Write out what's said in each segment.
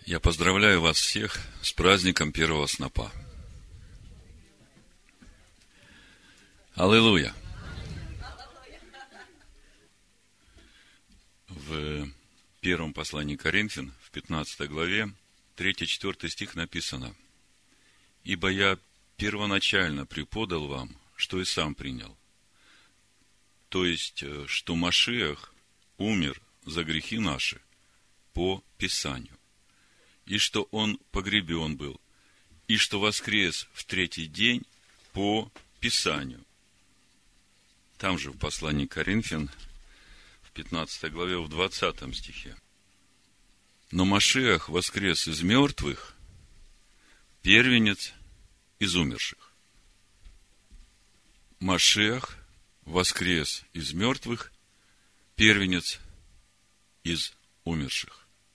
Я поздравляю вас всех с праздником первого снопа. Аллилуйя! В первом послании Коринфян, в 15 главе, 3-4 стих написано: «Ибо я первоначально преподал вам, что и сам принял». То есть, что Машиах умер за грехи наши по Писанию, и что Он погребен был, и что воскрес в третий день по Писанию. Там же в послании Коринфян, в 15 главе, в 20 стихе. «Но Машиах воскрес из мертвых, первенец из умерших». Машиах воскрес из мертвых, первенец из умерших.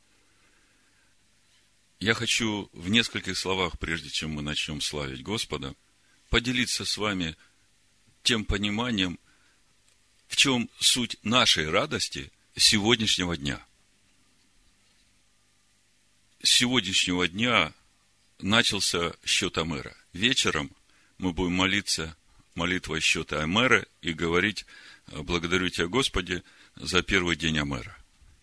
Я хочу в нескольких словах, прежде чем мы начнем славить Господа, поделиться с вами тем пониманием, в чем суть нашей радости сегодняшнего дня. С сегодняшнего дня начался счет Омера. Вечером мы будем молиться молитвой счета Омера и говорить: «Благодарю Тебя, Господи, за первый день Омера».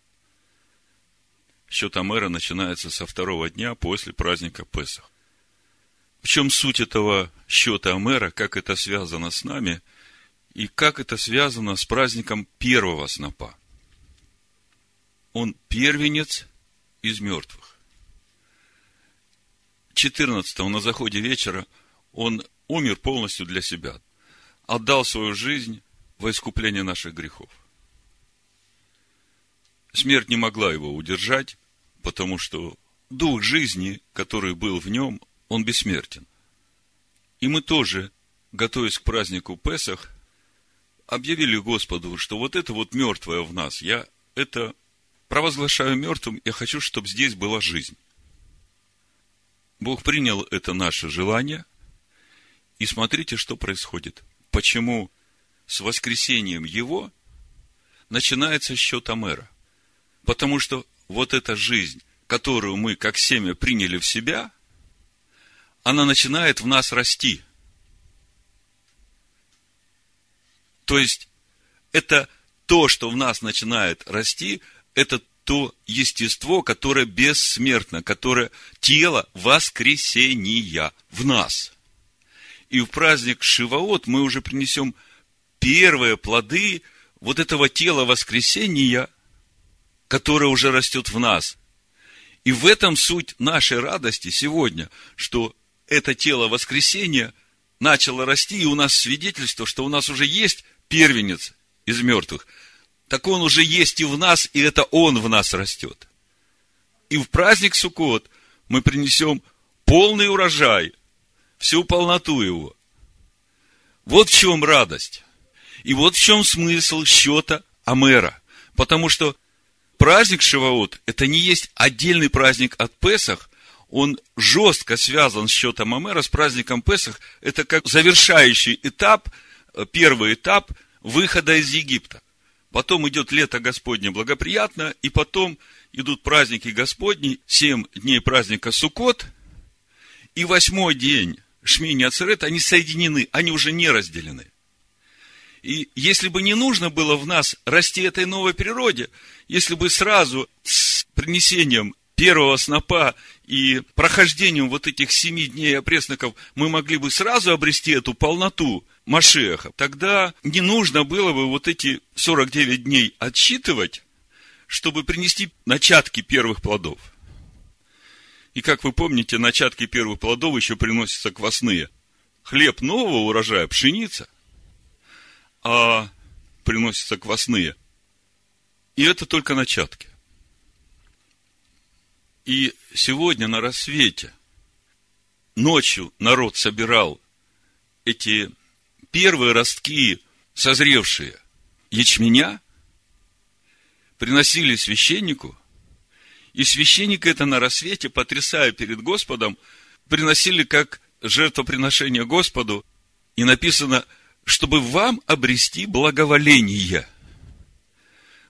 Счет Омера начинается со второго дня после праздника Песах. В чем суть этого счета Омера, как это связано с нами и как это связано с праздником первого снопа? Он первенец из мертвых. 14-го на заходе вечера он умер полностью для себя, отдал свою жизнь во искупление наших грехов. Смерть не могла его удержать, потому что дух жизни, который был в нем, он бессмертен. И мы тоже, готовясь к празднику Песах, объявили Господу, что вот это вот мертвое в нас, я это провозглашаю мертвым, я хочу, чтобы здесь была жизнь. Бог принял это наше желание, и смотрите, что происходит. Почему с воскресением Его начинается счет Омера? Потому что вот эта жизнь, которую мы как семя приняли в себя, она начинает в нас расти. То есть, это то, что в нас начинает расти, это то естество, которое бессмертно, которое тело воскресения в нас. И в праздник Шиваот мы уже принесем первые плоды вот этого тела воскресения, которое уже растет в нас. И в этом суть нашей радости сегодня, что это тело воскресения начало расти, и у нас свидетельство, что у нас уже есть первенец из мертвых. Так он уже есть и в нас, и это он в нас растет. И в праздник Суккот мы принесем полный урожай, всю полноту его. Вот в чем радость. И вот в чем смысл счета Омера. Потому что праздник Шиваот – это не есть отдельный праздник от Песах, он жестко связан с счетом Омера, с праздником Песах. Это как завершающий этап, первый этап выхода из Египта. Потом идет лето Господне благоприятно, и потом идут праздники Господни, 7 дней праздника Суккот, и 8-й день Шмини Ацерет, они соединены, они уже не разделены. И если бы не нужно было в нас расти этой новой природе, если бы сразу с принесением первого снопа и прохождением вот этих 7 дней опресноков мы могли бы сразу обрести эту полноту Машиаха, тогда не нужно было бы вот эти 49 дней отсчитывать, чтобы принести начатки первых плодов. И как вы помните, начатки первых плодов еще приносятся квасные. Хлеб нового урожая, пшеница, а приносятся квасные. И это только начатки. И сегодня на рассвете, ночью народ собирал эти первые ростки, созревшие ячменя, приносили священнику, и священник это на рассвете, потрясая перед Господом, приносили как жертвоприношение Господу, и написано, чтобы вам обрести благоволение.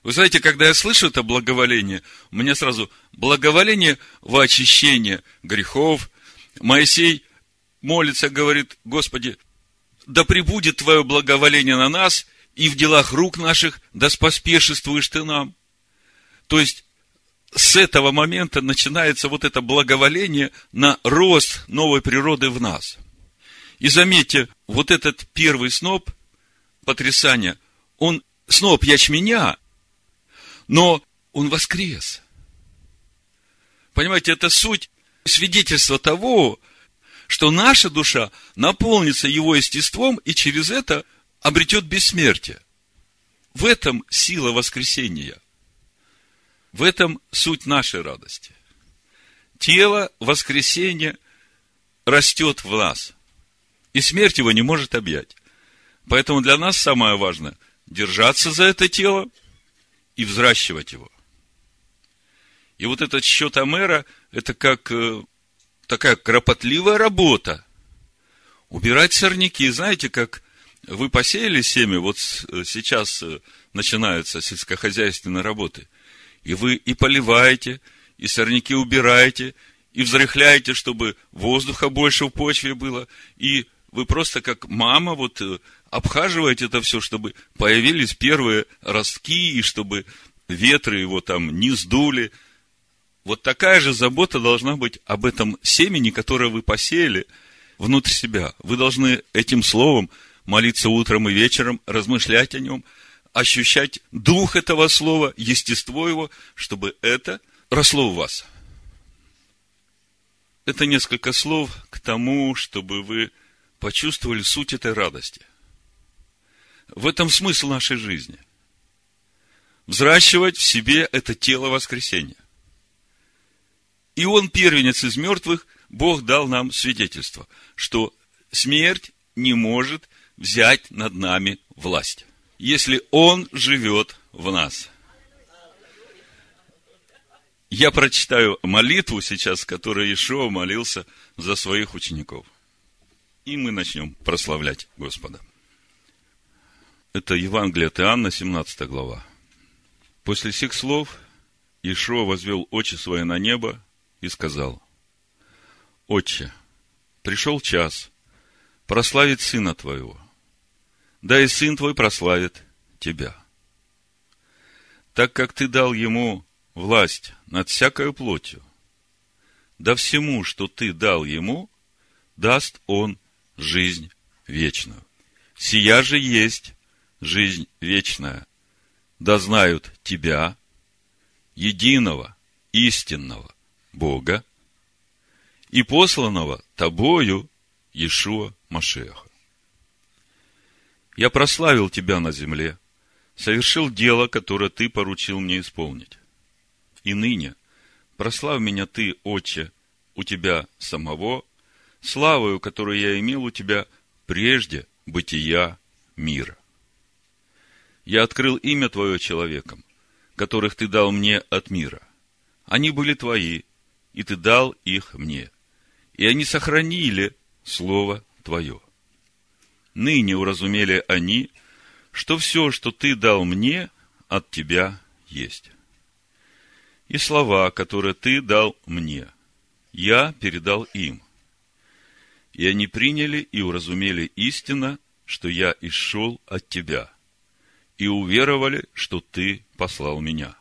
Вы знаете, когда я слышу это благоволение, у меня сразу благоволение во очищение грехов. Моисей молится, говорит: Господи, да пребудет Твое благоволение на нас, и в делах рук наших да споспешествуешь Ты нам. То есть, с этого момента начинается вот это благоволение на рост новой природы в нас. И заметьте, вот этот первый сноп потрясания, он сноп ячменя, но он воскрес. Понимаете, это суть свидетельства того, что наша душа наполнится его естеством и через это обретет бессмертие. В этом сила воскресения. В этом суть нашей радости. Тело воскресения растет в нас, и смерть его не может объять. Поэтому для нас самое важное – держаться за это тело и взращивать его. И вот этот счет Омера – это как такая кропотливая работа. Убирать сорняки. Знаете, как вы посеяли семя, вот сейчас начинаются сельскохозяйственные работы, и вы и поливаете, и сорняки убираете, и взрыхляете, чтобы воздуха больше в почве было, и вы просто как мама вот обхаживаете это все, чтобы появились первые ростки, и чтобы ветры его там не сдули. Вот такая же забота должна быть об этом семени, которое вы посеяли внутрь себя. Вы должны этим словом молиться утром и вечером, размышлять о нем, ощущать дух этого слова, естество его, чтобы это росло в вас. Это несколько слов к тому, чтобы вы почувствовали суть этой радости. В этом смысл нашей жизни. Взращивать в себе это тело воскресения. И он, первенец из мертвых, Бог дал нам свидетельство, что смерть не может взять над нами власть, если он живет в нас. Я прочитаю молитву сейчас, которой Иешуа молился за своих учеников. И мы начнем прославлять Господа. Это Евангелие от Иоанна, 17 глава. После сих слов Иешуа возвел очи свои на небо и сказал: Отче, пришел час прославить Сына Твоего, да и Сын Твой прославит Тебя. Так как Ты дал Ему власть над всякою плотью, да всему, что Ты дал Ему, даст Он жизнь вечную. Сия же есть жизнь вечная, да знают Тебя, единого, истинного Бога, и посланного Тобою Иешуа Машиаха. Я прославил Тебя на земле, совершил дело, которое Ты поручил мне исполнить. И ныне прославь меня Ты, Отче, у Тебя самого, славою, которую я имел у Тебя прежде бытия мира. Я открыл имя Твое человекам, которых Ты дал мне от мира. Они были Твои, и Ты дал их мне, и они сохранили Слово Твое. Ныне уразумели они, что все, что Ты дал мне, от Тебя есть. И слова, которые Ты дал мне, я передал им. И они приняли и уразумели истинно, что я исшел от Тебя, и уверовали, что Ты послал меня.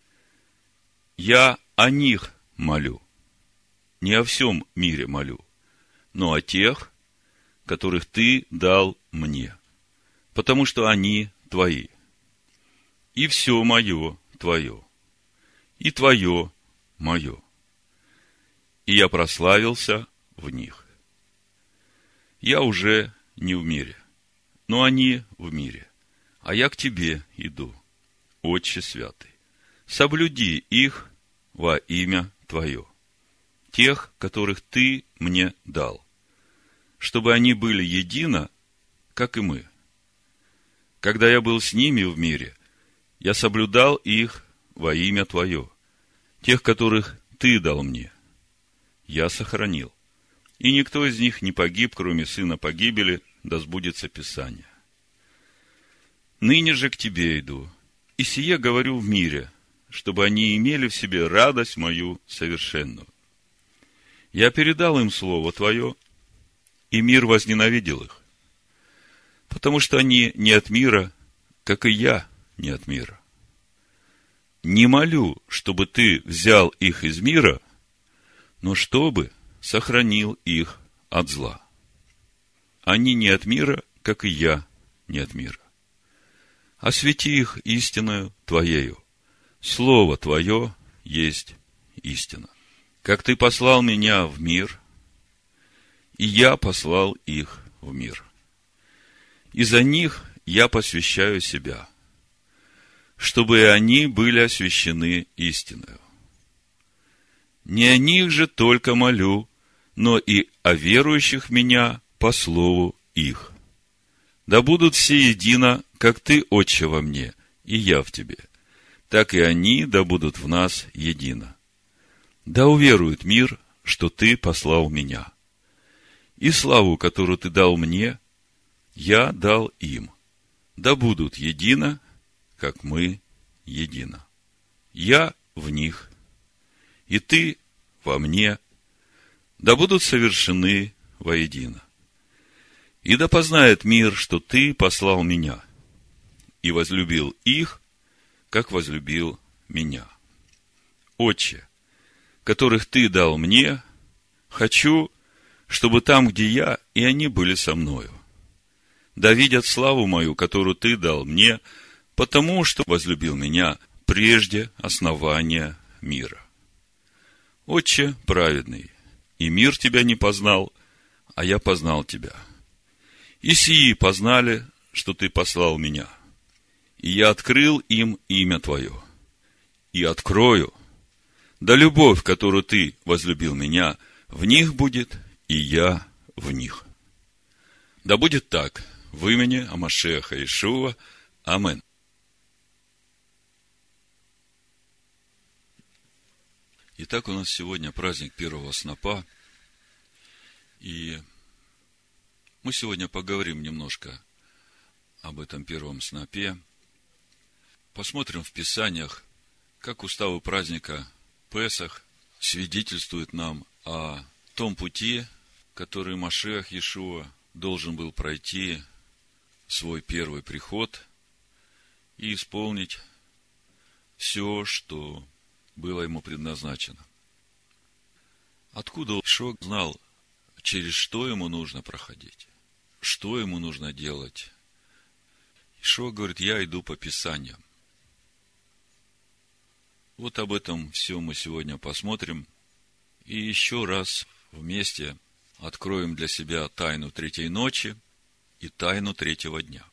Я о них молю, не о всем мире молю, но о тех, которых Ты дал мне, потому что они Твои. И все мое Твое, и Твое мое. И я прославился в них. Я уже не в мире, но они в мире, а я к Тебе иду, Отче Святый. Соблюди их во имя Твое, тех, которых Ты мне дал, чтобы они были едино, как и мы. Когда я был с ними в мире, я соблюдал их во имя Твое, тех, которых Ты дал мне, я сохранил. И никто из них не погиб, кроме сына погибели, да сбудется Писание. Ныне же к Тебе иду, И сие говорю в мире, чтобы они имели в себе радость мою совершенную. Я передал им слово Твое, и мир возненавидел их, потому что они не от мира, как и я не от мира. Не молю, чтобы Ты взял их из мира, но чтобы сохранил их от зла. Они не от мира, как и я не от мира. Освети их истиною Твоею. Слово Твое есть истина. Как Ты послал меня в мир, и я послал их в мир. И за них я посвящаю себя, чтобы и они были освящены истиною. Не о них же только молю, но и о верующих в меня по слову их. Да будут все едино, как Ты, Отче, во мне, и я в Тебе, так и они да будут в нас едино. Да уверует мир, что Ты послал меня. И славу, которую Ты дал мне, я дал им. Да будут едино, как мы едино. Я в них, и Ты во мне, да будут совершены воедино. И да познает мир, что Ты послал меня, и возлюбил их, как возлюбил меня. Отче, которых Ты дал мне, хочу, чтобы там, где я, и они были со мною. Да видят славу мою, которую Ты дал мне, потому что возлюбил меня прежде основания мира. Отче праведный, и мир Тебя не познал, а я познал Тебя. И сии познали, что Ты послал меня. И я открыл им имя Твое. И открою, да любовь, которую Ты возлюбил меня, в них будет, и я в них. Да будет так, в имени Амашеха Иешуа. Амин. Итак, у нас сегодня праздник первого снопа. И мы сегодня поговорим немножко об этом первом снопе. Посмотрим в Писаниях, как уставы праздника Песах свидетельствуют нам о том пути, который Машиах Иешуа должен был пройти в свой первый приход и исполнить все, что было ему предназначено. Откуда Иешуа знал, через что ему нужно проходить? Что ему нужно делать? Иешуа говорит, я иду по Писаниям. Вот об этом все мы сегодня посмотрим. И еще раз вместе откроем для себя тайну третьей ночи и тайну третьего дня.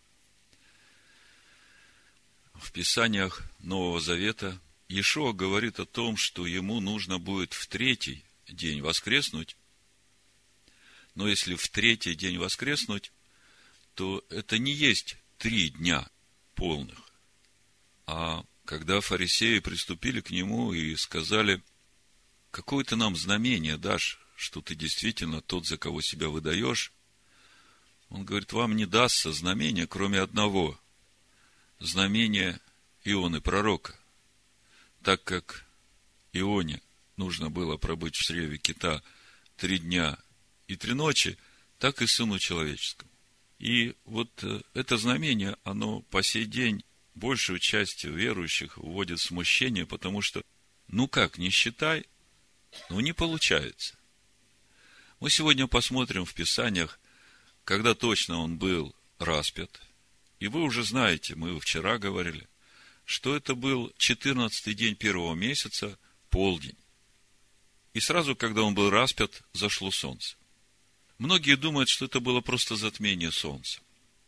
В Писаниях Нового Завета Иешуа говорит о том, что ему нужно будет в третий день воскреснуть. Но если в третий день воскреснуть, то это не есть 3 дня полных. А когда фарисеи приступили к нему и сказали, какое ты нам знамение дашь, что ты действительно тот, за кого себя выдаешь, он говорит, вам не дастся знамение, кроме одного, знамения Ионы пророка. Так как Ионе нужно было пробыть в чреве кита 3 дня и 3 ночи, так и Сыну Человеческому. И вот это знамение, оно по сей день большую часть верующих вводит в смущение, потому что, как ни считай, не получается. Мы сегодня посмотрим в Писаниях, когда точно он был распят. И вы уже знаете, мы вчера говорили, что это был 14-й день первого месяца, полдень. И сразу, когда он был распят, зашло солнце. Многие думают, что это было просто затмение солнца.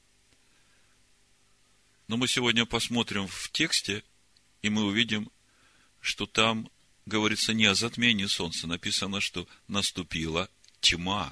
Но мы сегодня посмотрим в тексте, и мы увидим, что там говорится не о затмении солнца. Написано, что наступила тьма.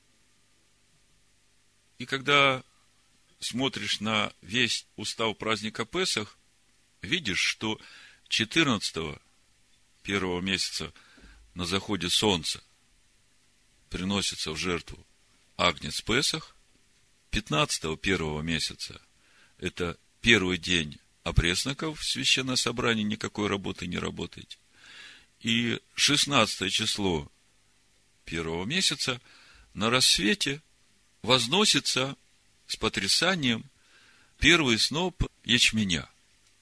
И когда смотришь на весь устав праздника Песах, видишь, что 14-го первого месяца на заходе солнца приносится в жертву агнец Песах, 15-го первого месяца это первый день опресноков в священное собрание никакой работы не работаете. И 16 число первого месяца на рассвете возносится с потрясанием первый сноп ячменя.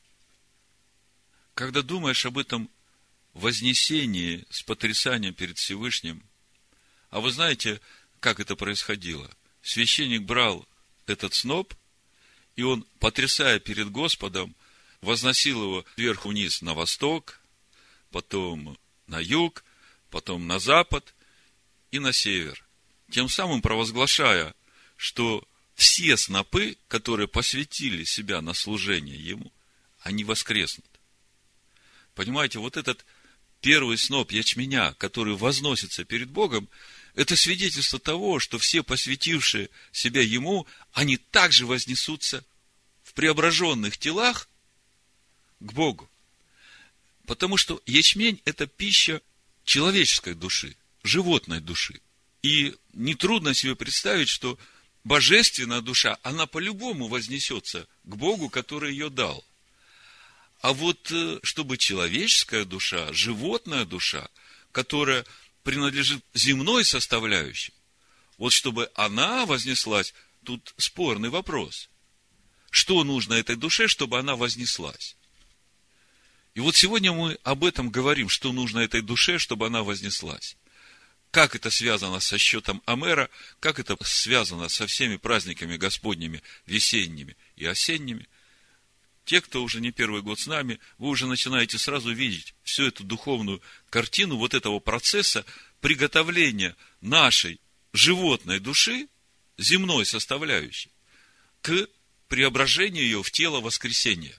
Когда думаешь об этом вознесении с потрясанием перед Всевышним, а вы знаете, как это происходило? Священник брал этот сноп, и он, потрясая перед Господом, возносил его сверху вниз на восток, потом на юг, потом на запад и на север. Тем самым провозглашая, что все снопы, которые посвятили себя на служение ему, они воскреснут. Понимаете, вот этот первый сноп ячменя, который возносится перед Богом, это свидетельство того, что все посвятившие себя ему, они также вознесутся в преображенных телах к Богу. Потому что ячмень – это пища человеческой души, животной души. И нетрудно себе представить, что божественная душа, она по-любому вознесется к Богу, который ее дал. А вот чтобы человеческая душа, животная душа, которая принадлежит земной составляющей, вот чтобы она вознеслась, тут спорный вопрос. Что нужно этой душе, чтобы она вознеслась? И вот сегодня мы об этом говорим, что нужно этой душе, чтобы она вознеслась. Как это связано со счетом Омера, как это связано со всеми праздниками Господними, весенними и осенними. Те, кто уже не первый год с нами, вы уже начинаете сразу видеть всю эту духовную картину вот этого процесса приготовления нашей животной души, земной составляющей, к преображению ее в тело воскресения.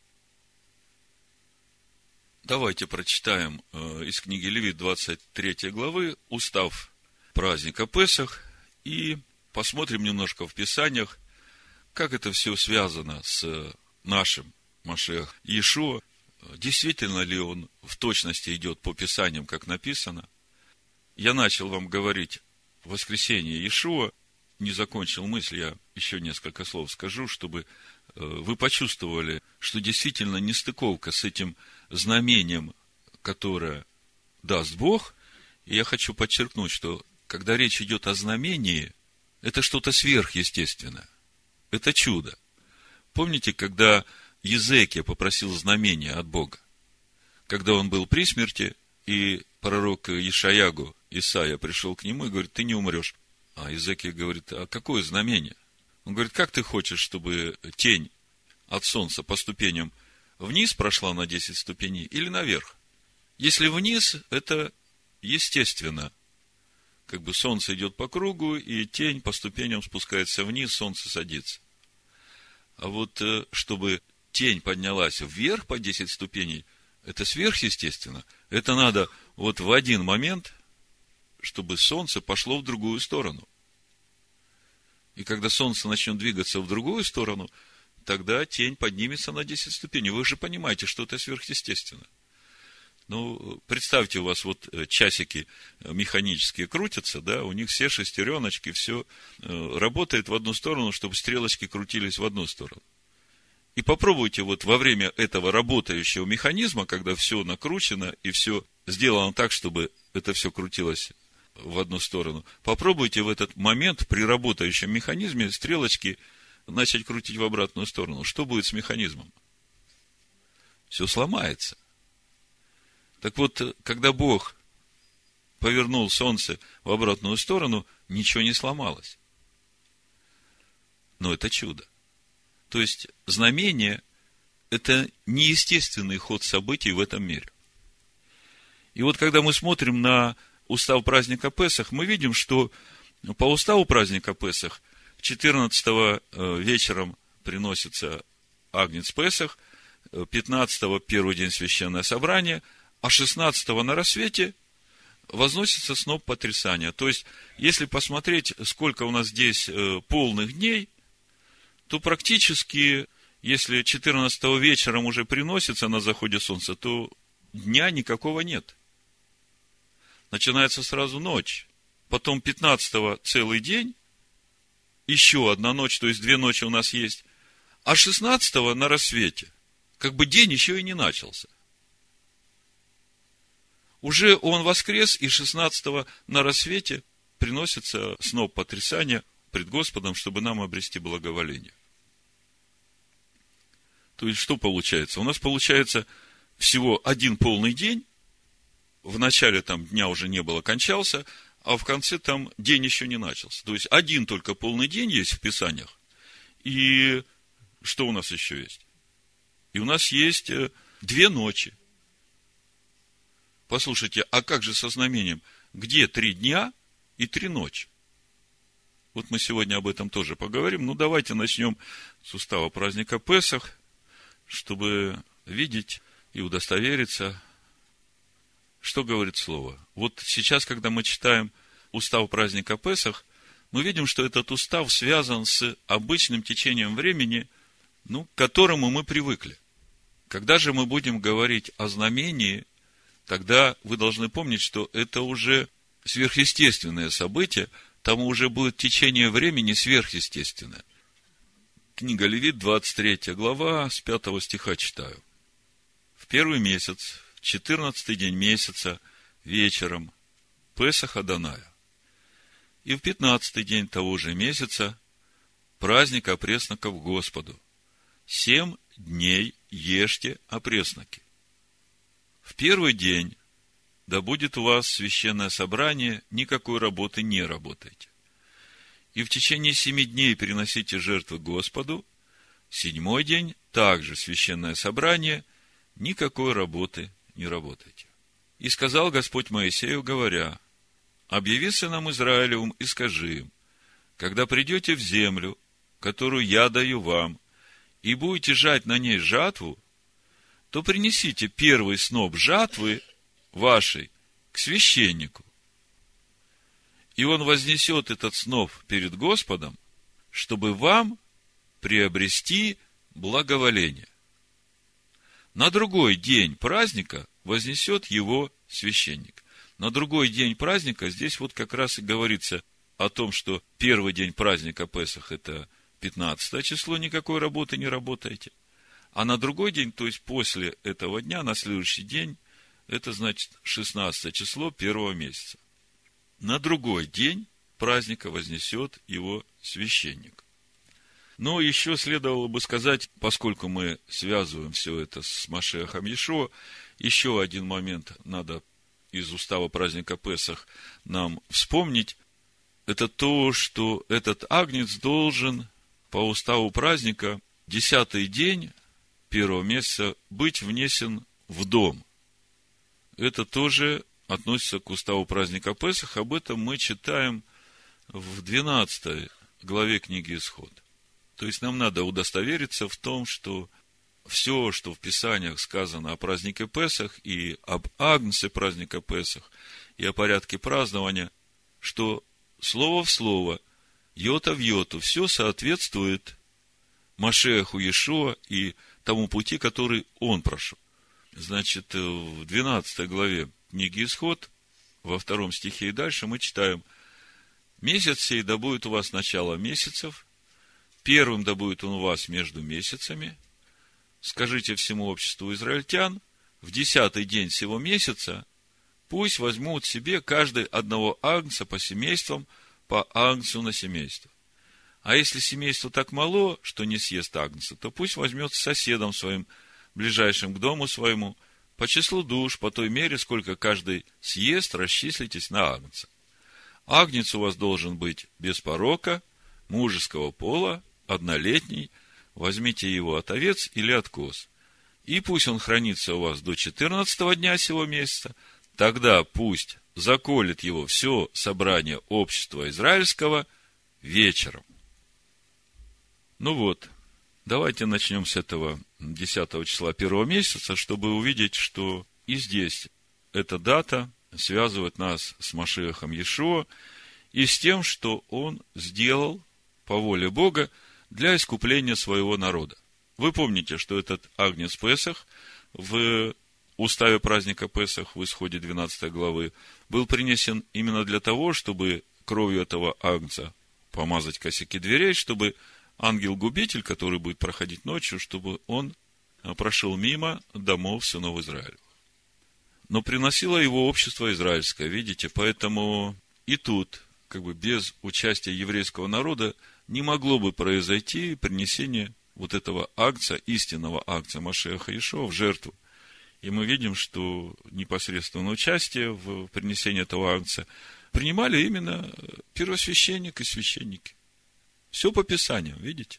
Давайте прочитаем из книги Левит 23 главы устав праздника Песах и посмотрим немножко в Писаниях, как это все связано с нашим Машиах Иешуа. Действительно ли он в точности идет по Писаниям, как написано? Я начал вам говорить воскресение Иешуа, не закончил мысль, я еще несколько слов скажу, чтобы вы почувствовали, что действительно нестыковка с этим знамением, которое даст Бог. И я хочу подчеркнуть, что когда речь идет о знамении, это что-то сверхъестественное. Это чудо. Помните, когда Иезекия попросил знамения от Бога? Когда он был при смерти, и пророк Ишаягу, Исаия, пришел к нему и говорит: ты не умрешь. А Иезекия говорит: а какое знамение? Он говорит: как ты хочешь, чтобы тень от солнца по ступеням вниз прошла на 10 ступеней или наверх? Если вниз, это естественно. Как бы солнце идет по кругу, и тень по ступеням спускается вниз, солнце садится. А вот чтобы тень поднялась вверх по 10 ступеней, это сверхъестественно. Это надо вот в один момент, чтобы солнце пошло в другую сторону. И когда солнце начнет двигаться в другую сторону, тогда тень поднимется на 10 ступеней. Вы же понимаете, что это сверхъестественно. Ну, представьте, у вас вот часики механические крутятся, да, у них все шестереночки, все работает в одну сторону, чтобы стрелочки крутились в одну сторону. И попробуйте вот во время этого работающего механизма, когда все накручено и все сделано так, чтобы это все крутилось в одну сторону, попробуйте в этот момент при работающем механизме стрелочки начать крутить в обратную сторону. Что будет с механизмом? Все сломается. Так вот, когда Бог повернул солнце в обратную сторону, ничего не сломалось. Но это чудо. То есть, знамение – это неестественный ход событий в этом мире. И вот, когда мы смотрим на устав праздника Песах, мы видим, что по уставу праздника Песах 14-го вечером приносится агнец Песах, 15-го первый день священное собрание, а 16-го на рассвете возносится сноп потрясания. То есть, если посмотреть, сколько у нас здесь полных дней, то практически, если 14-го вечером уже приносится на заходе солнца, то дня никакого нет. Начинается сразу ночь. Потом 15-го целый день, еще одна ночь, то есть 2 ночи у нас есть, а 16-го на рассвете. как бы день еще и не начался. Уже он воскрес, и 16-го на рассвете приносится сноп потрясания пред Господом, чтобы нам обрести благоволение. То есть, что получается? У нас получается всего один полный день. В начале там дня уже не было, кончался, а в конце там день еще не начался. То есть, один только полный день есть в Писаниях. И что у нас еще есть? И у нас есть 2 ночи. Послушайте, а как же со знамением? Где 3 дня и 3 ночи? Вот мы сегодня об этом тоже поговорим. Ну, давайте начнем с устава праздника Песах, чтобы видеть и удостовериться, что говорит Слово. Вот сейчас, когда мы читаем устав праздника Песах, мы видим, что этот устав связан с обычным течением времени, к которому мы привыкли. Когда же мы будем говорить о знамении, тогда вы должны помнить, что это уже сверхъестественное событие, там уже будет течение времени сверхъестественное. Книга Левит, 23 глава, с 5 стиха читаю. В 1 месяц, в 14 день месяца, вечером, Песах Адоная. И в 15 день того же месяца, праздник опресноков Господу. 7 дней ешьте опресноки. В первый день да будет у вас священное собрание, никакой работы не работайте. И в течение 7 дней переносите жертвы Господу. 7-й день также священное собрание, никакой работы не работайте. И сказал Господь Моисею, говоря: объяви сынам Израилевым и скажи им: когда придете в землю, которую я даю вам, и будете жать на ней жатву, то принесите первый сноп жатвы вашей к священнику. И он вознесет этот сноп перед Господом, чтобы вам приобрести благоволение. На другой день праздника вознесет его священник. На другой день праздника здесь вот как раз и говорится о том, что первый день праздника Песах это 15 число, никакой работы не работайте. А на другой день, то есть после этого дня, на следующий день, это значит 16 число 1 месяца. На другой день праздника вознесет его священник. Но еще следовало бы сказать, поскольку мы связываем все это с Машиахом Иешуа, еще один момент надо из устава праздника Песах нам вспомнить. Это то, что этот агнец должен по уставу праздника 10-й день 1 месяца быть внесен в дом. Это тоже относится к уставу праздника Песах. Об этом мы читаем в 12 главе книги Исход. То есть нам надо удостовериться в том, что все, что в Писаниях сказано о празднике Песах и об агнце праздника Песах и о порядке празднования, что слово в слово, йота в йоту, все соответствует Машиаху Иешуа и тому пути, который он прошел. Значит, в 12 главе книги Исход, во 2 стихе и дальше мы читаем: месяц сей да будет у вас начало месяцев, первым да будет он у вас между месяцами. Скажите всему обществу израильтян: в 10-й день сего месяца пусть возьмут себе каждый одного агнца по семействам, по агнцу на семейство. А если семейство так мало, что не съест агнца, то пусть возьмет с соседом своим, ближайшим к дому своему, по числу душ, по той мере, сколько каждый съест, расчислитесь на агнца. Агнец у вас должен быть без порока, мужеского пола, однолетний, возьмите его от овец или от коз. И пусть он хранится у вас до 14-го дня сего месяца, тогда пусть заколет его все собрание общества израильского вечером. Ну вот, давайте начнем с этого 10 числа 1 месяца, чтобы увидеть, что и здесь эта дата связывает нас с Машиахом Иешуа и с тем, что он сделал по воле Бога для искупления своего народа. Вы помните, что этот агнец Песах в уставе праздника Песах в исходе 12 главы был принесен именно для того, чтобы кровью этого агнца помазать косяки дверей, чтобы ангел-губитель, который будет проходить ночью, чтобы он прошел мимо домов сынов Израилевых. Но приносило его общество израильское, видите, поэтому и тут, без участия еврейского народа, не могло бы произойти принесение вот этого агнца, истинного агнца Машиаха Иешуа в жертву. И мы видим, что непосредственное участие в принесении этого агнца принимали именно первосвященник и священники. Все по Писанию, видите?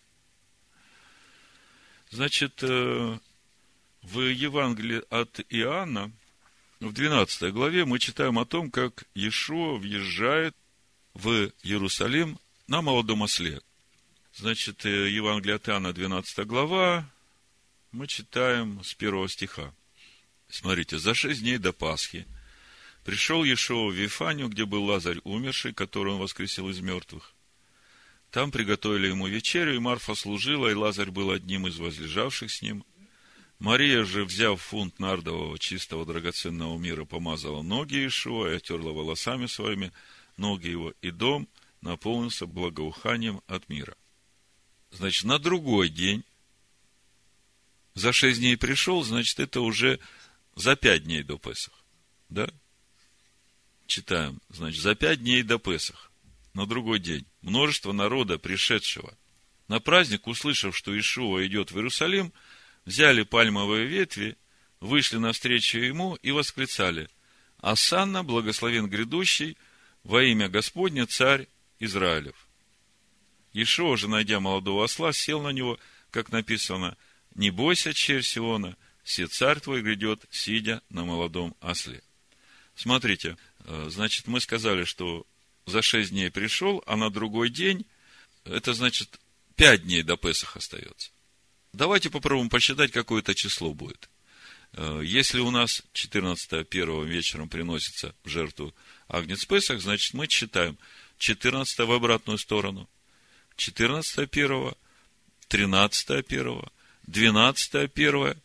Значит, в Евангелии от Иоанна, в 12 главе, мы читаем о том, как Иешуа въезжает в Иерусалим на молодом осле. Значит, Евангелие от Иоанна, 12 глава, мы читаем с 1 стиха. Смотрите, за 6 дней до Пасхи пришел Иешуа в Вифанию, где был Лазарь умерший, которого он воскресил из мертвых. Там приготовили ему вечерю, и Марфа служила, и Лазарь был одним из возлежавших с ним. Мария же, взяв фунт нардового чистого драгоценного мира, помазала ноги Иешуа и отерла волосами своими ноги его, и дом наполнился благоуханием от мира. Значит, на другой день, за 6 дней пришел, значит, это уже за 5 дней до Песах. Да? Читаем, значит, за 5 дней до Песах, на другой день, множество народа, пришедшего на праздник, услышав, что Иешуа идет в Иерусалим, взяли пальмовые ветви, вышли навстречу ему и восклицали: «Осанна, благословен грядущий, во имя Господне, царь Израилев». Иешуа же, найдя молодого осла, сел на него, как написано: «Не бойся, черь Сиона, се царь твой грядет, сидя на молодом осле». Смотрите, значит, мы сказали, что за 6 дней пришел, а на другой день, это значит, 5 дней до Песаха остается. Давайте попробуем посчитать, какое это число будет. Если у нас 14-1 вечером приносится в жертву агнец Песах, значит, мы считаем 14 в обратную сторону, 14-1, 13-1, 12-1,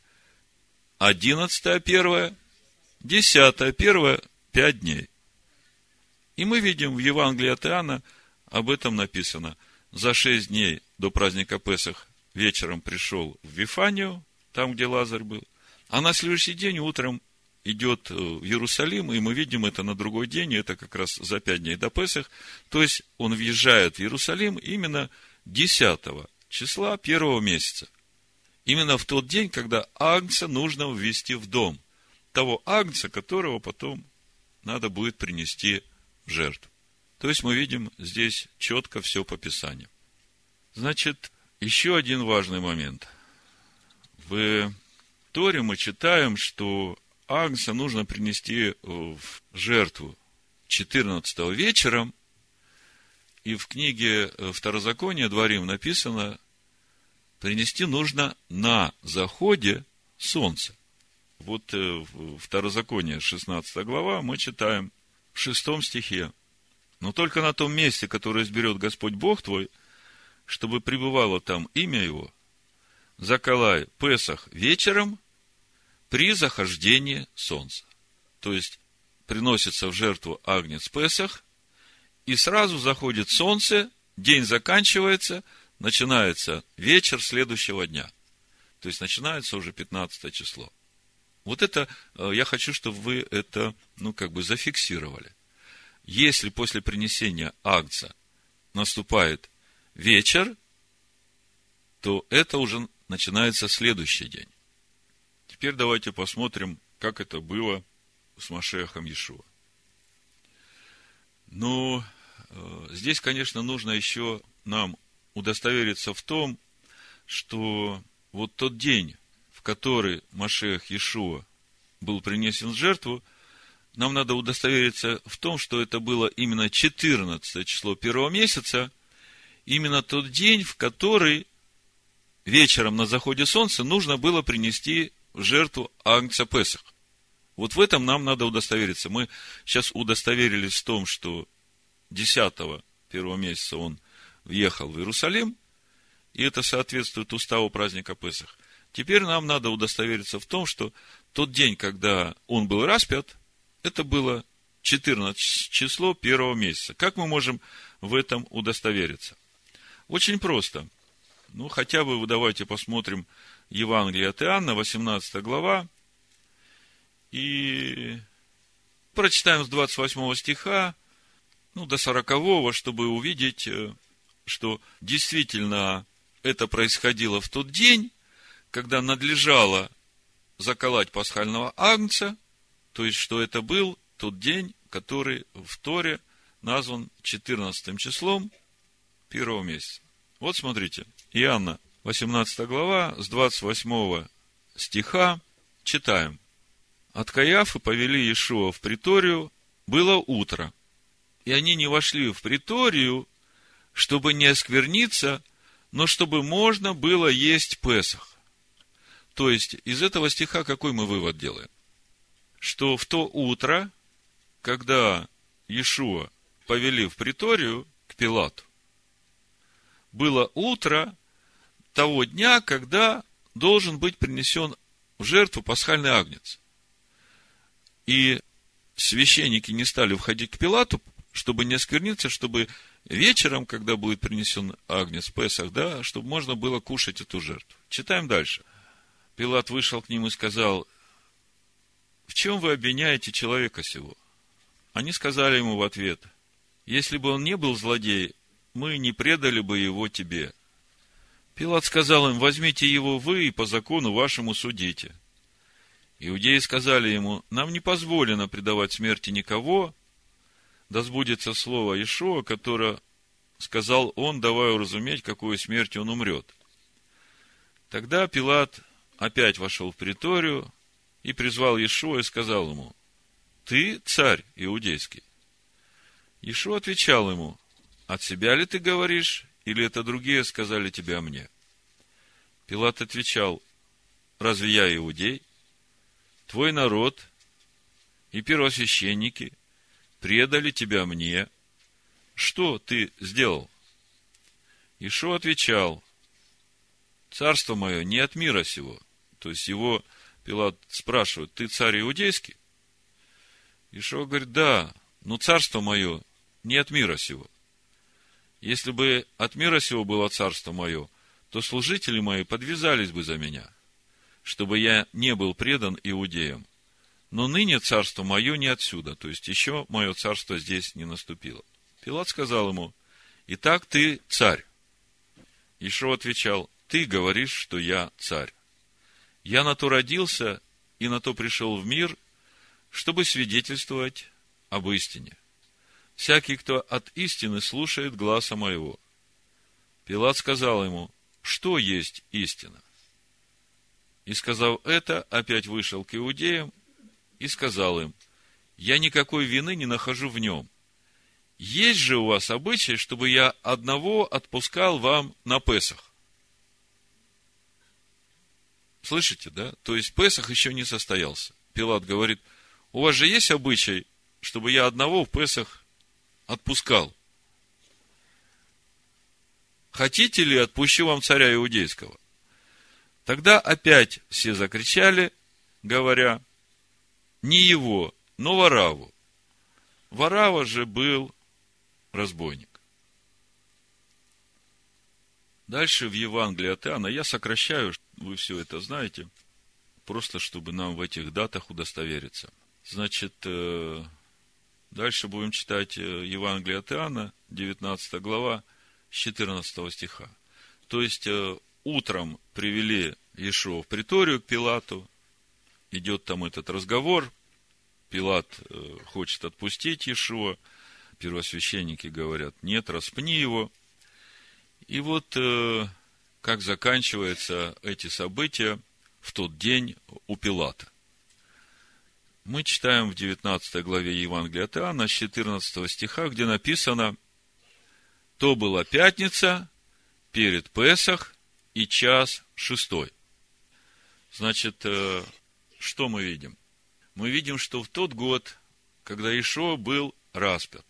11-1, 10-1, 5 дней. И мы видим в Евангелии от Иоанна, об этом написано: за 6 дней до праздника Песах вечером пришел в Вифанию, там, где Лазарь был, а на следующий день утром идет в Иерусалим, и мы видим это на другой день, и это как раз за 5 дней до Песах, то есть он въезжает в Иерусалим именно 10 числа 1 месяца. Именно в тот день, когда агнца нужно ввести в дом, того агнца, которого потом надо будет принести в жертву. То есть мы видим здесь четко все по Писанию. Значит, еще один важный момент. В Торе мы читаем, что агнца нужно принести в жертву 14 вечером, и в книге Второзакония, Дворим, написано: принести нужно на заходе солнца. Вот в Второзаконие, 16 глава, мы читаем в 6 стихе: «Но только на том месте, которое изберет Господь Бог твой, чтобы пребывало там имя Его, заколай Песах вечером при захождении солнца». То есть, приносится в жертву агнец Песах, и сразу заходит солнце, день заканчивается, начинается вечер следующего дня. То есть, начинается уже 15 число. Вот это, я хочу, чтобы вы это, зафиксировали. Если после принесения агнца наступает вечер, то это уже начинается следующий день. Теперь давайте посмотрим, как это было с Машиахом Иешуа. Здесь, конечно, нужно еще нам удостовериться в том, что вот тот день, в который Машиах Иешуа был принесен в жертву, нам надо удостовериться в том, что это было именно 14 число 1 месяца, именно тот день, в который вечером на заходе солнца нужно было принести в жертву агнца Песах. Вот в этом нам надо удостовериться. Мы сейчас удостоверились в том, что 10 1 месяца он въехал в Иерусалим, и это соответствует уставу праздника Песах. Теперь нам надо удостовериться в том, что тот день, когда он был распят, это было 14 число 1 месяца. Как мы можем в этом удостовериться? Очень просто. Хотя бы давайте посмотрим Евангелие от Иоанна, 18 глава, и прочитаем с 28 стиха, до 40, чтобы увидеть, что действительно это происходило в тот день, когда надлежало заколоть пасхального агнца, то есть, что это был тот день, который в Торе назван 14 числом первого месяца. Вот смотрите, Иоанна, 18 глава, с 28 стиха, читаем. От Каиафы повели Иешуа в приторию, было утро, и они не вошли в приторию, чтобы не оскверниться, но чтобы можно было есть Песах. То есть, из этого стиха какой мы вывод делаем? Что в то утро, когда Иешуа повели в приторию к Пилату, было утро того дня, когда должен быть принесен в жертву пасхальный агнец. И священники не стали входить к Пилату, чтобы не оскверниться, чтобы вечером, когда будет принесен агнец Песах, чтобы можно было кушать эту жертву. Читаем дальше. Пилат вышел к ним и сказал: в чем вы обвиняете человека сего? Они сказали ему в ответ: если бы он не был злодей, мы не предали бы его тебе. Пилат сказал им: возьмите его вы и по закону вашему судите. Иудеи сказали ему: нам не позволено предавать смерти никого, да сбудется слово Иешуа, которое сказал он, давая уразуметь, какой смертью он умрет. Тогда Пилат опять вошел в приторию и призвал Иешуа и сказал ему: ты царь иудейский? Иешуа отвечал ему: от себя ли ты говоришь, или это другие сказали тебе о мне? Пилат отвечал: разве я иудей? Твой народ и первосвященники предали тебя мне. Что ты сделал? Иешуа отвечал: царство мое не от мира сего. То есть его Пилат спрашивает: ты царь иудейский? Иешуа говорит: да, но царство мое не от мира сего. Если бы от мира сего было царство мое, то служители мои подвязались бы за меня, чтобы я не был предан иудеям. Но ныне царство мое не отсюда, то есть еще мое царство здесь не наступило. Пилат сказал ему: итак, ты царь. Иешуа отвечал: ты говоришь, что я царь. Я на то родился и на то пришел в мир, чтобы свидетельствовать об истине. Всякий, кто от истины слушает гласа моего. Пилат сказал ему: что есть истина? И, сказав это, опять вышел к иудеям и сказал им: я никакой вины не нахожу в нем. Есть же у вас обычай, чтобы я одного отпускал вам на Песах? Слышите, да? То есть Песах еще не состоялся. Пилат говорит: у вас же есть обычай, чтобы я одного в Песах отпускал? Хотите ли, отпущу вам царя иудейского? Тогда опять все закричали, говоря: не его, но Варавву. Варавва же был разбойник. Дальше в Евангелии от Иоанна, я сокращаю, вы все это знаете, просто чтобы нам в этих датах удостовериться. Значит, дальше будем читать Евангелие от Иоанна, 19 глава, с 14 стиха. То есть, утром привели Иешуа в приторию к Пилату, идет там этот разговор, Пилат хочет отпустить Иешуа, первосвященники говорят: нет, распни его. И вот как заканчиваются эти события в тот день у Пилата. Мы читаем в 19 главе Евангелия от Иоанна, с 14 стиха, где написано: то была пятница перед Песах и час 6. Значит, что мы видим? Мы видим, что в тот год, когда Иешуа был распят,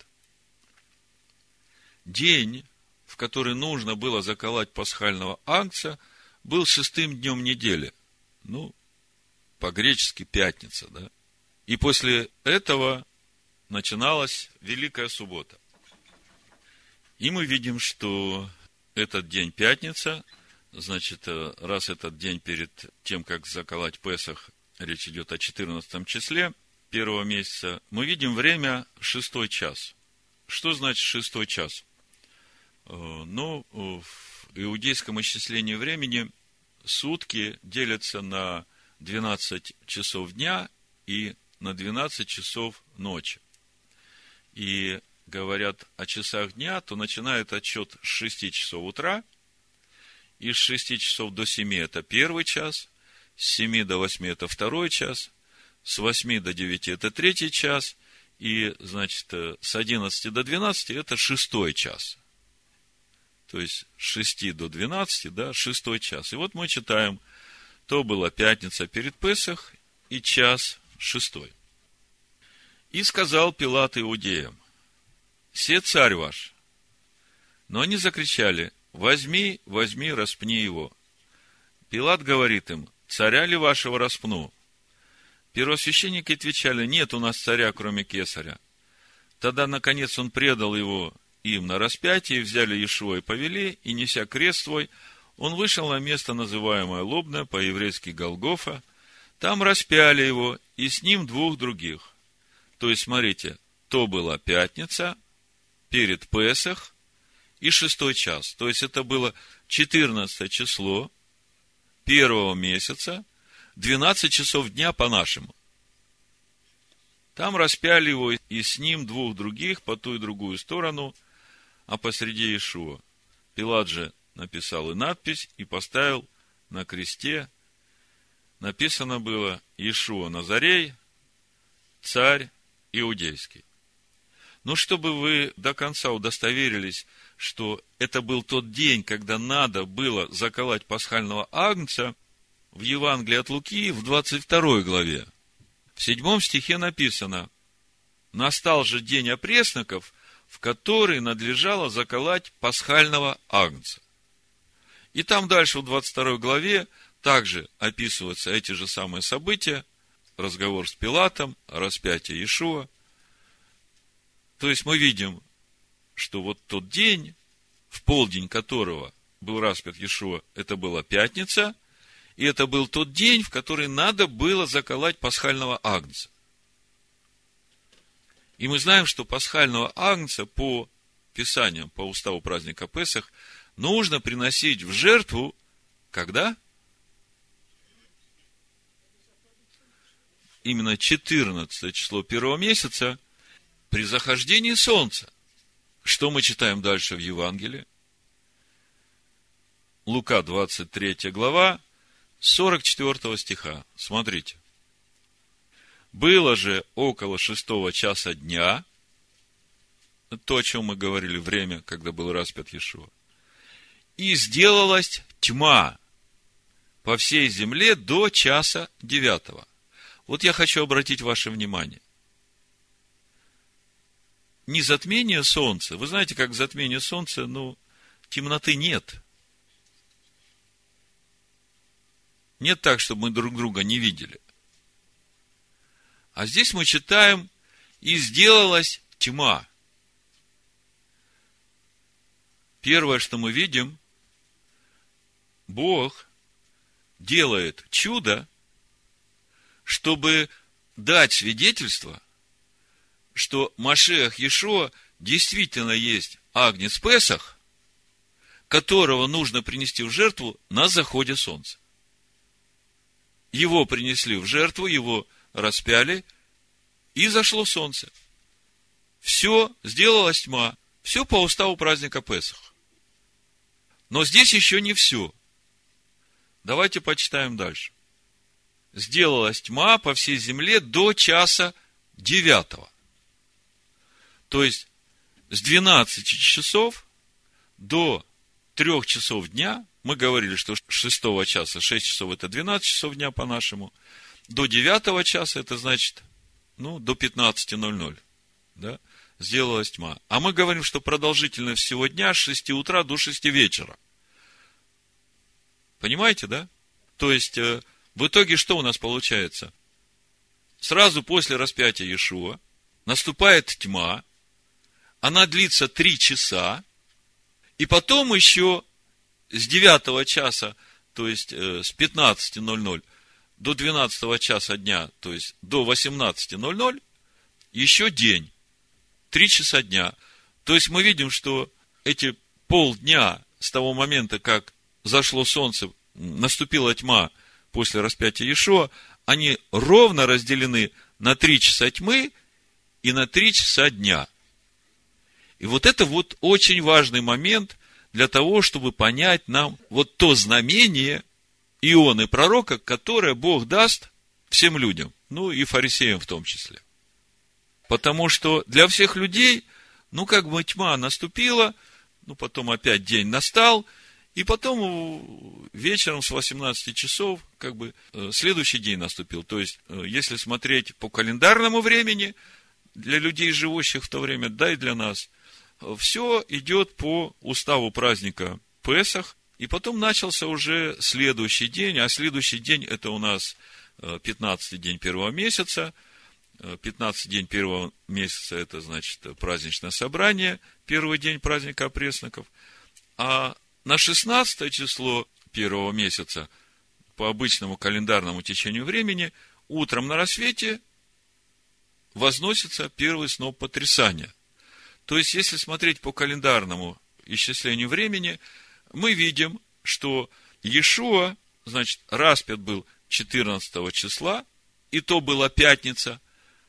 день, в который нужно было заколоть пасхального агнца, был 6-м днем недели. По-гречески пятница, да? И после этого начиналась Великая Суббота. И мы видим, что этот день пятница Значит, раз этот день перед тем, как заколоть Песах, речь идет о 14 числе первого месяца, мы видим время 6 час. Что значит 6 час? Ну, в иудейском исчислении времени сутки делятся на 12 часов дня и на 12 часов ночи. И говорят о часах дня, то начинает отсчет с 6 часов утра, и с 6 часов до 7 это первый час, с 7 до 8 это второй час, с 8 до 9 это третий час, и, значит, с 11 до 12 это 6 час. То есть, с 6 до 12, да, 6 час. И вот мы читаем, то была пятница перед Песах, и час 6. И сказал Пилат иудеям: се царь ваш. Но они закричали: возьми, возьми, распни его. Пилат говорит им: царя ли вашего распну? Первосвященники отвечали: нет у нас царя, кроме кесаря. Тогда, наконец, он предал его им на распятие, взяли Иешуа и повели, и, неся крест свой, он вышел на место, называемое Лобное, по-еврейски Голгофа. Там распяли его, и с ним 2 других. То есть, смотрите, то была пятница, перед Песах, и 6 час. То есть, это было 14 число первого месяца, 12 часов дня по-нашему. Там распяли его, и с ним 2 других по ту и другую сторону, а посреди Иешуа. Пилат же написал и надпись, и поставил на кресте. Написано было: Иешуа Назарей, царь иудейский. Но чтобы вы до конца удостоверились, что это был тот день, когда надо было заколоть пасхального агнца, в Евангелии от Луки, в 22 главе, в 7 стихе написано: настал же день опресноков, в который надлежало заколоть пасхального агнца. И там дальше, в 22 главе, также описываются эти же самые события, разговор с Пилатом, распятие Иешуа. То есть, мы видим, что вот тот день, в полдень которого был распят Иешуа, это была пятница, и это был тот день, в который надо было заколоть пасхального агнца. И мы знаем, что пасхального агнца по Писаниям, по уставу праздника Песах, нужно приносить в жертву, когда? Именно 14 число первого месяца, при захождении солнца. Что мы читаем дальше в Евангелии? Лука, 23 глава, 44 стиха. Смотрите. Было же около 6 часа дня, то, о чем мы говорили, время, когда был распят Иешуа, и сделалась тьма по всей земле до часа 9. Вот я хочу обратить ваше внимание. Не затмение солнца. Вы знаете, как затмение солнца, темноты нет. Нет так, чтобы мы друг друга не видели. А здесь мы читаем: и сделалась тьма. Первое, что мы видим, Бог делает чудо, чтобы дать свидетельство, что Машиах Иешуа действительно есть агнец Песах, которого нужно принести в жертву на заходе солнца. Его принесли в жертву, его распяли, и зашло солнце. Все, сделалась тьма. Все по уставу праздника Песах. Но здесь еще не все. Давайте почитаем дальше. Сделалась тьма по всей земле до часа 9. То есть, с 12 часов до 3 часов дня, мы говорили, что с 6 часа, 6 часов это 12 часов дня по-нашему, до 9 часа, это значит, до 15:00, да, сделалась тьма. А мы говорим, что продолжительность всего дня с 6 утра до 6 вечера. Понимаете, да? То есть, в итоге что у нас получается? Сразу после распятия Иешуа наступает тьма, она длится 3 часа, и потом еще с 9 часа, то есть с 15:00 до 12 часа дня, то есть до 18:00, еще день, 3 часа дня. То есть мы видим, что эти полдня с того момента, как зашло солнце, наступила тьма после распятия Иешуа, они ровно разделены на 3 часа тьмы и на 3 часа дня. И вот это вот очень важный момент для того, чтобы понять нам вот то знамение Ионы пророка, которое Бог даст всем людям, ну и фарисеям в том числе. Потому что для всех людей, как бы тьма наступила, потом опять день настал, и потом вечером с 18 часов, следующий день наступил. То есть, если смотреть по календарному времени, для людей, живущих в то время, да и для нас, все идет по уставу праздника Песах, и потом начался уже следующий день, а следующий день это у нас 15-й день первого месяца. 15-й день первого месяца это значит праздничное собрание, первый день праздника опресноков. А на 16 число первого месяца, по обычному календарному течению времени, утром на рассвете возносится первый сноп потрясания. То есть, если смотреть по календарному исчислению времени, мы видим, что Иешуа, распят был 14 числа, и то была пятница,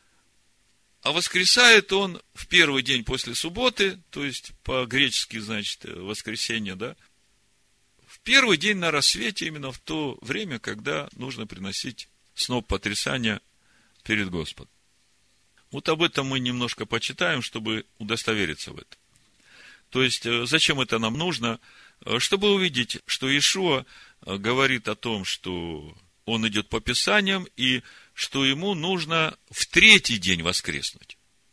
а воскресает он в первый день после субботы, то есть по-гречески, воскресенье, да, в первый день на рассвете, именно в то время, когда нужно приносить сноп потрясания перед Господом. Вот об этом мы немножко почитаем, чтобы удостовериться в этом. То есть, зачем это нам нужно? Чтобы увидеть, что Иешуа говорит о том, что он идет по Писаниям, и что ему нужно в третий день воскреснуть.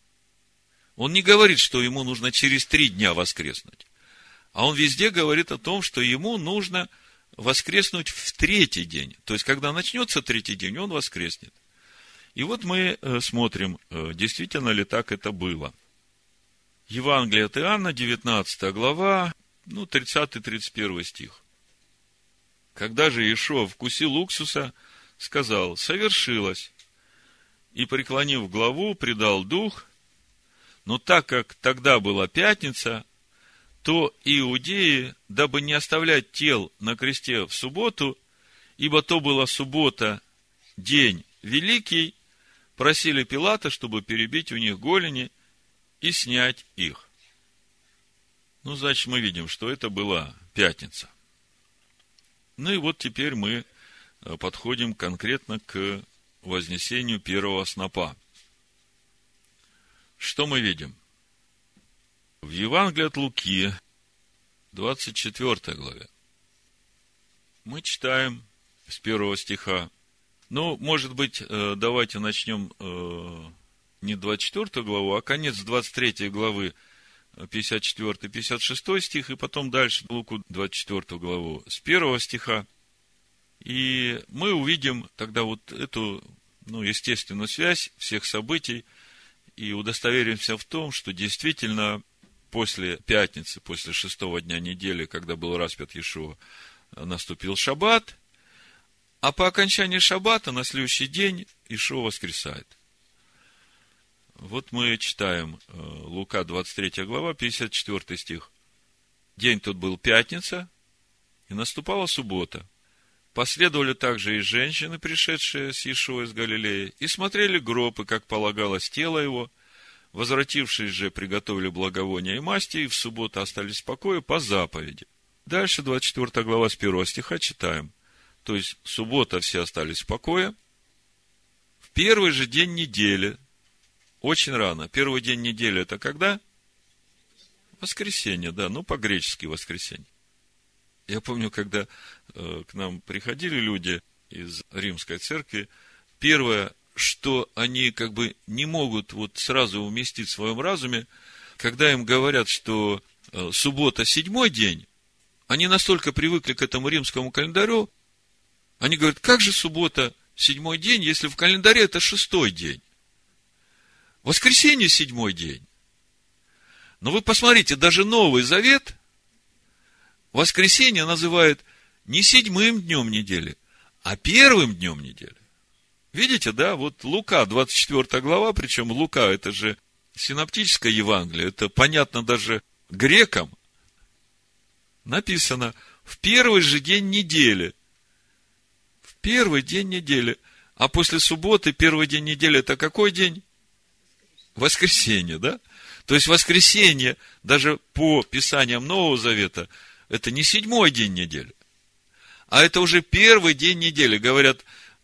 Он не говорит, что ему нужно через 3 дня воскреснуть. А он везде говорит о том, что ему нужно воскреснуть в третий день. То есть, когда начнется третий день, он воскреснет. И вот мы смотрим, действительно ли так это было. Евангелие от Иоанна, 19 глава, 30-31 стих. Когда же Иешуа вкусил уксуса, сказал: совершилось. И, преклонив главу, предал дух. Но так как тогда была пятница, то иудеи, дабы не оставлять тел на кресте в субботу, ибо то была суббота, день великий, просили Пилата, чтобы перебить у них голени и снять их. Значит, мы видим, что это была пятница. И вот теперь мы подходим конкретно к вознесению первого снопа. Что мы видим? В Евангелии от Луки, 24 главе, мы читаем с 1 стиха. Может быть, давайте начнем не 24 главу, а конец 23 главы, 54-56 стих, и потом дальше Луку 24 главу с 1 стиха. И мы увидим тогда вот эту, естественную связь всех событий и удостоверимся в том, что действительно после пятницы, после 6-го дня недели, когда был распят Иешуа, наступил шаббат, а по окончании шаббата на следующий день Иешуа воскресает. Вот мы читаем Лука 23 глава, 54 стих. День тот был пятница, и наступала суббота. Последовали также и женщины, пришедшие с Иешуа из Галилеи, и смотрели гроб, и, как полагалось, тело его. Возвратившись же, приготовили благовония и масти, и в субботу остались в покое по заповеди. Дальше 24 глава с 1 стиха читаем. То есть, суббота все остались в покое. В первый же день недели, очень рано, первый день недели это когда? Воскресенье, да, по-гречески воскресенье. Я помню, когда к нам приходили люди из Римской церкви, первое, что они не могут сразу уместить в своем разуме, когда им говорят, что суббота 7-й день, они настолько привыкли к этому римскому календарю, они говорят: как же суббота 7-й день, если в календаре это 6-й день? Воскресенье 7-й день. Но вы посмотрите, даже Новый Завет воскресенье называют не 7-м днем недели, а 1-м днем недели. Видите, да, вот Лука, 24 глава, причем Лука, это же синоптическое Евангелие, это понятно даже грекам. Написано, в первый же день недели. В первый день недели. А после субботы первый день недели это какой день? Воскресенье, да? То есть воскресенье, даже по Писаниям Нового Завета, это не 7-й день недели, а это уже первый день недели. Говорят,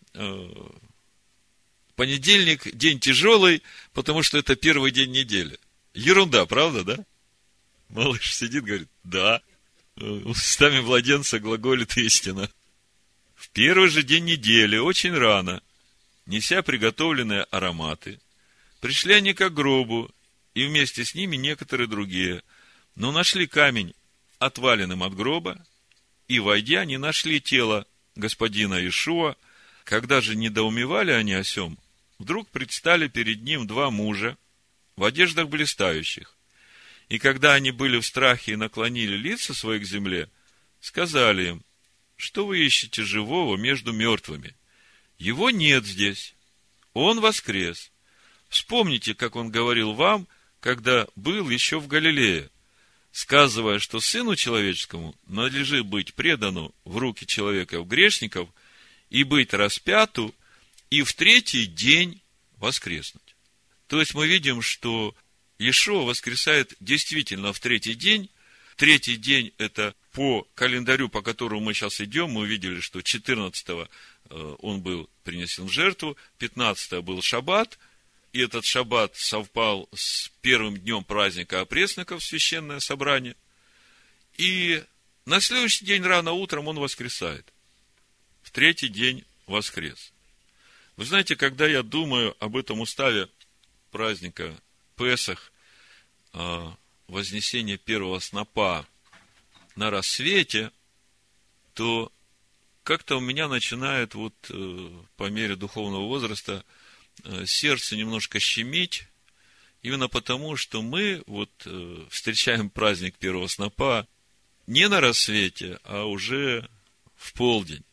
понедельник день тяжелый, потому что это первый день недели. Ерунда, правда, да? Малыш сидит, говорит, да. Устами младенца глаголит истина. В первый же день недели, очень рано, неся приготовленные ароматы, пришли они к гробу, и вместе с ними некоторые другие, но нашли камень отваленным от гроба, и, войдя, не нашли тело господина Иешуа. Когда же недоумевали они о сем, вдруг предстали перед ним 2 мужа в одеждах блистающих. И когда они были в страхе и наклонили лица свои к земле, сказали им, что вы ищете живого между мертвыми? Его нет здесь, он воскрес. Вспомните, как он говорил вам, когда был еще в Галилее, сказывая, что Сыну Человеческому надлежит быть предану в руки человеков-грешников и быть распяту, и в 3-й день воскреснуть. То есть мы видим, что Иешуа воскресает действительно в 3-й день. 3-й день это по календарю, по которому мы сейчас идем, мы увидели, что 14-го он был принесен в жертву, 15-го был шаббат, и этот шаббат совпал с первым днем праздника опресноков, священное собрание. И на следующий день рано утром он воскресает. В 3-й день воскрес. Вы знаете, когда я думаю об этом уставе праздника Песах, вознесение первого снопа на рассвете, то как-то у меня начинает по мере духовного возраста сердце немножко щемить, именно потому, что мы встречаем праздник первого снопа не на рассвете, а уже в полдень.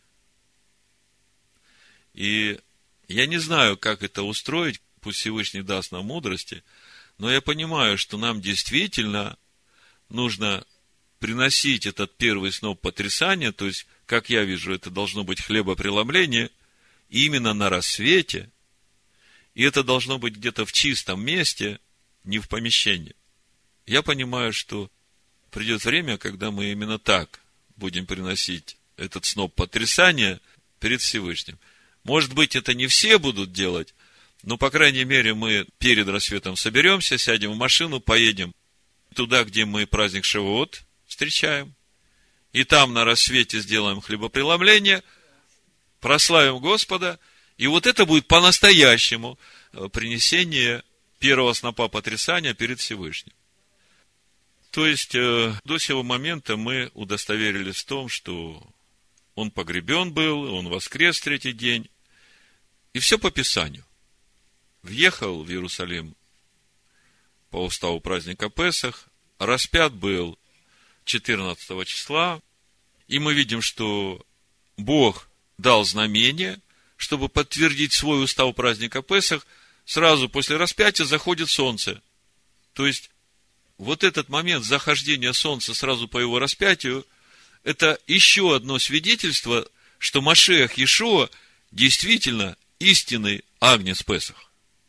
И я не знаю, как это устроить, пусть Всевышний даст нам мудрости, но я понимаю, что нам действительно нужно приносить этот первый сноп потрясания, то есть, как я вижу, это должно быть хлебопреломление, именно на рассвете, и это должно быть где-то в чистом месте, не в помещении. Я понимаю, что придет время, когда мы именно так будем приносить этот сноп потрясания перед Всевышним. Может быть, это не все будут делать, но, по крайней мере, мы перед рассветом соберемся, сядем в машину, поедем туда, где мы праздник Шавуот встречаем, и там на рассвете сделаем хлебопреломление, прославим Господа, и это будет по-настоящему принесение первого снопа потрясания перед Всевышним. То есть, до сего момента мы удостоверились в том, что он погребен был, он воскрес в 3-й день, и все по Писанию. Въехал в Иерусалим по уставу праздника Песах, распят был 14 числа, и мы видим, что Бог дал знамение, чтобы подтвердить свой устав праздника Песах, сразу после распятия заходит солнце. То есть, этот момент захождения солнца сразу по его распятию, это еще одно свидетельство, что Машиах Иешуа действительно истинный агнец Песах.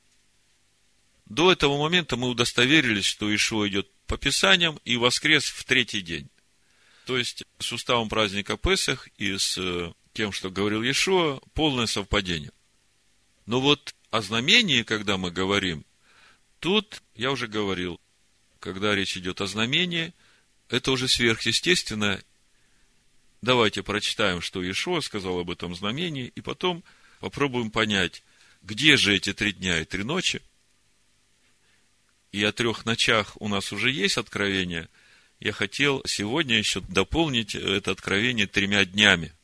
До этого момента мы удостоверились, что Иешуа идет по Писаниям и воскрес в 3-й день. То есть, с уставом праздника Песах и с тем, что говорил Иешуа, полное совпадение. Но о знамении, когда мы говорим, тут, я уже говорил, когда речь идет о знамении, это уже сверхъестественно. Давайте прочитаем, что Иешуа сказал об этом знамении, и потом попробуем понять, где же эти 3 дня и 3 ночи. И о 3 ночах у нас уже есть откровение. Я хотел сегодня еще дополнить это откровение 3 днями.